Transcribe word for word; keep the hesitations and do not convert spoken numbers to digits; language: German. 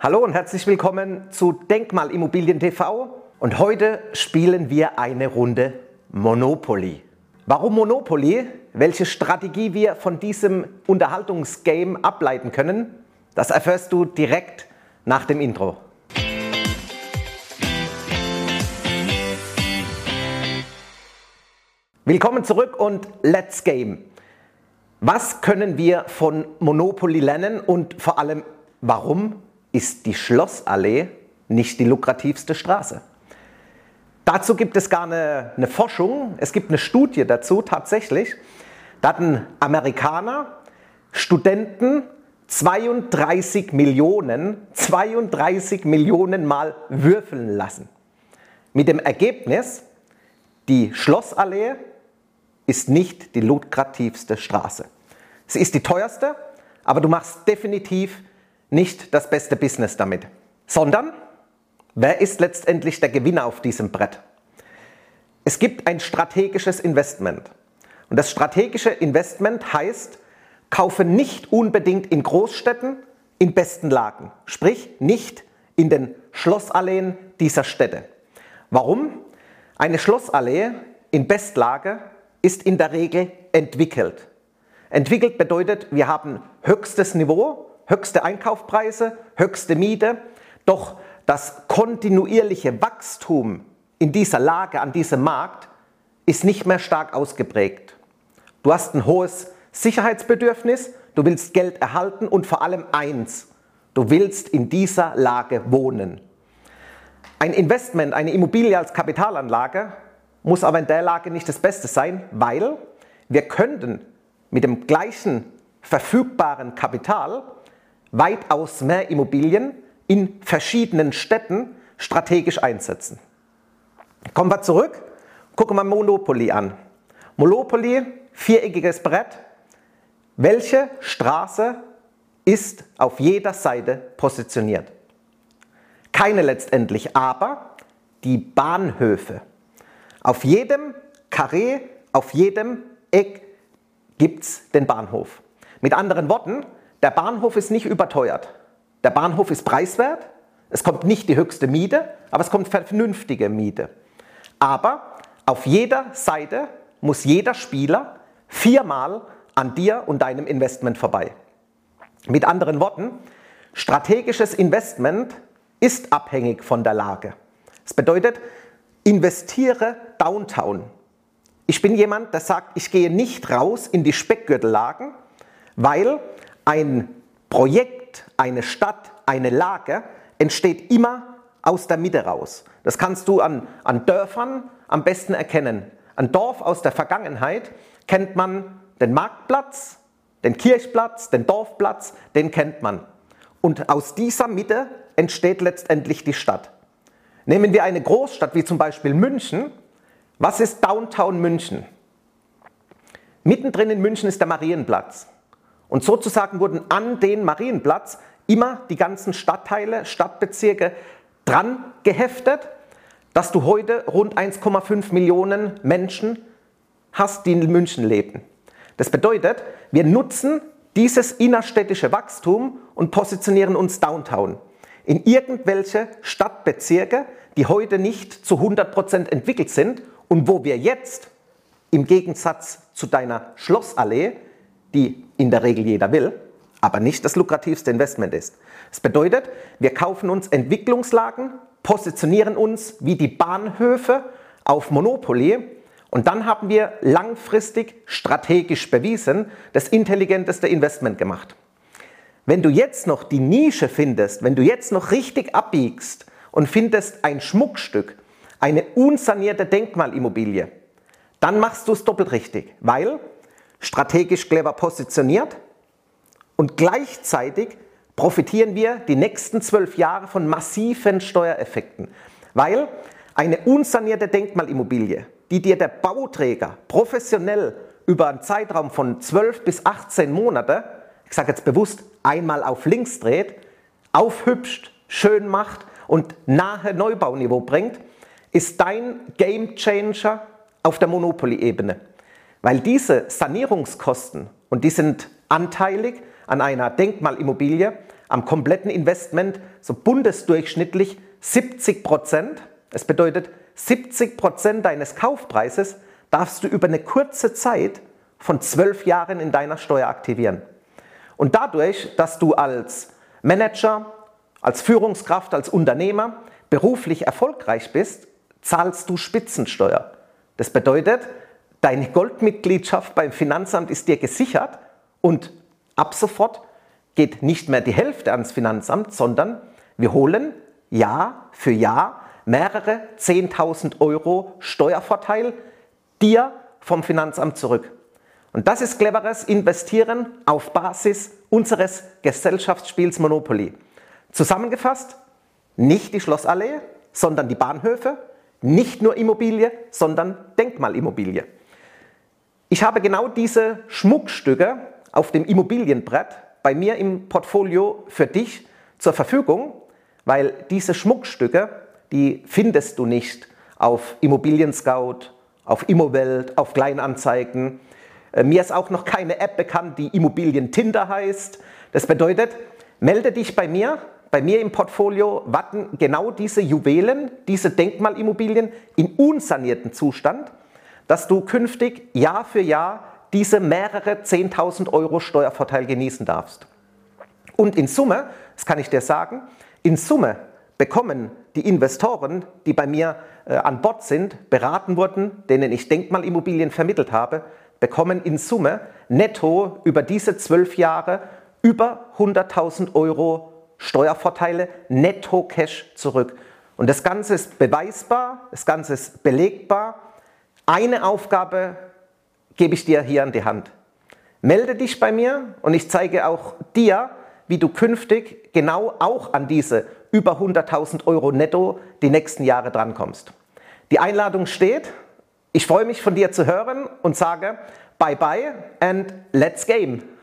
Hallo und herzlich willkommen zu Denkmalimmobilien T V und heute spielen wir eine Runde Monopoly. Warum Monopoly? Welche Strategie wir von diesem Unterhaltungsgame ableiten können, das erfährst du direkt nach dem Intro. Willkommen zurück und let's game! Was können wir von Monopoly lernen und vor allem, warum ist die Schlossallee nicht die lukrativste Straße? Dazu gibt es gar eine, eine Forschung, es gibt eine Studie dazu tatsächlich. Da hat ein Amerikaner Studenten zweiunddreißig Millionen, zweiunddreißig Millionen Mal würfeln lassen. Mit dem Ergebnis, die Schlossallee ist nicht die lukrativste Straße. Sie ist die teuerste, aber du machst definitiv nicht das beste Business damit. Sondern, wer ist letztendlich der Gewinner auf diesem Brett? Es gibt ein strategisches Investment. Und das strategische Investment heißt, kaufe nicht unbedingt in Großstädten in besten Lagen. Sprich, nicht in den Schlossalleen dieser Städte. Warum? Eine Schlossallee in Bestlage ist in der Regel entwickelt. Entwickelt bedeutet, wir haben höchstes Niveau, höchste Einkaufspreise, höchste Miete, doch das kontinuierliche Wachstum in dieser Lage, an diesem Markt, ist nicht mehr stark ausgeprägt. Du hast ein hohes Sicherheitsbedürfnis, du willst Geld erhalten und vor allem eins, du willst in dieser Lage wohnen. Ein Investment, eine Immobilie als Kapitalanlage muss aber in der Lage nicht das Beste sein, weil wir könnten mit dem gleichen verfügbaren Kapital weitaus mehr Immobilien in verschiedenen Städten strategisch einsetzen. Kommen wir zurück, gucken wir Monopoly an. Monopoly, viereckiges Brett. Welche Straße ist auf jeder Seite positioniert? Keine letztendlich, aber die Bahnhöfe. Auf jedem Karree, auf jedem Eck gibt es den Bahnhof. Mit anderen Worten, der Bahnhof ist nicht überteuert. Der Bahnhof ist preiswert, es kommt nicht die höchste Miete, aber es kommt vernünftige Miete. Aber auf jeder Seite muss jeder Spieler viermal an dir und deinem Investment vorbei. Mit anderen Worten, strategisches Investment ist abhängig von der Lage. Das bedeutet, investiere Downtown. Ich bin jemand, der sagt, ich gehe nicht raus in die Speckgürtellagen, weil ein Projekt, eine Stadt, eine Lage entsteht immer aus der Mitte raus. Das kannst du an, an Dörfern am besten erkennen. Ein Dorf aus der Vergangenheit kennt man den Marktplatz, den Kirchplatz, den Dorfplatz, den kennt man. Und aus dieser Mitte entsteht letztendlich die Stadt. Nehmen wir eine Großstadt wie zum Beispiel München. Was ist Downtown München? Mittendrin in München ist der Marienplatz. Und sozusagen wurden an den Marienplatz immer die ganzen Stadtteile, Stadtbezirke dran geheftet, dass du heute rund eins Komma fünf Millionen Menschen hast, die in München leben. Das bedeutet, wir nutzen dieses innerstädtische Wachstum und positionieren uns Downtown in irgendwelche Stadtbezirke, die heute nicht zu hundert Prozent entwickelt sind und wo wir jetzt im Gegensatz zu deiner Schlossallee, die in der Regel jeder will, aber nicht das lukrativste Investment ist. Das bedeutet, wir kaufen uns Entwicklungslagen, positionieren uns wie die Bahnhöfe auf Monopoly und dann haben wir langfristig strategisch bewiesen das intelligenteste Investment gemacht. Wenn du jetzt noch die Nische findest, wenn du jetzt noch richtig abbiegst und findest ein Schmuckstück, eine unsanierte Denkmalimmobilie, dann machst du es doppelt richtig, weil strategisch clever positioniert und gleichzeitig profitieren wir die nächsten zwölf Jahre von massiven Steuereffekten, weil eine unsanierte Denkmalimmobilie, die dir der Bauträger professionell über einen Zeitraum von zwölf bis achtzehn Monate, ich sage jetzt bewusst, einmal auf links dreht, aufhübscht, schön macht und nahe Neubauniveau bringt, ist dein Gamechanger auf der Monopoly-Ebene. Weil diese Sanierungskosten, und die sind anteilig an einer Denkmalimmobilie, am kompletten Investment so bundesdurchschnittlich siebzig Prozent. Es bedeutet, siebzig Prozent deines Kaufpreises darfst du über eine kurze Zeit von zwölf Jahren in deiner Steuer aktivieren. Und dadurch, dass du als Manager, als Führungskraft, als Unternehmer beruflich erfolgreich bist, zahlst du Spitzensteuer. Das bedeutet, deine Goldmitgliedschaft beim Finanzamt ist dir gesichert und ab sofort geht nicht mehr die Hälfte ans Finanzamt, sondern wir holen Jahr für Jahr mehrere zehntausend Euro Steuervorteil dir vom Finanzamt zurück. Und das ist cleveres Investieren auf Basis unseres Gesellschaftsspiels Monopoly. Zusammengefasst, nicht die Schlossallee, sondern die Bahnhöfe, nicht nur Immobilie, sondern Denkmalimmobilie. Ich habe genau diese Schmuckstücke auf dem Immobilienbrett bei mir im Portfolio für dich zur Verfügung, weil diese Schmuckstücke, die findest du nicht auf Immobilien Scout, auf Immowelt, auf Kleinanzeigen. Mir ist auch noch keine App bekannt, die Immobilien Tinder heißt. Das bedeutet, melde dich bei mir. Bei mir im Portfolio warten genau diese Juwelen, diese Denkmalimmobilien in unsanierten Zustand, dass du künftig Jahr für Jahr diese mehrere zehntausend Euro Steuervorteil genießen darfst. Und in Summe, das kann ich dir sagen, in Summe bekommen die Investoren, die bei mir äh, an Bord sind, beraten wurden, denen ich Denkmalimmobilien vermittelt habe, bekommen in Summe netto über diese zwölf Jahre über hunderttausend Euro Steuervorteile netto Cash zurück. Und das Ganze ist beweisbar, das Ganze ist belegbar. Eine Aufgabe gebe ich dir hier an die Hand. Melde dich bei mir und ich zeige auch dir, wie du künftig genau auch an diese über hunderttausend Euro netto die nächsten Jahre drankommst. Die Einladung steht. Ich freue mich von dir zu hören und sage bye bye and let's game.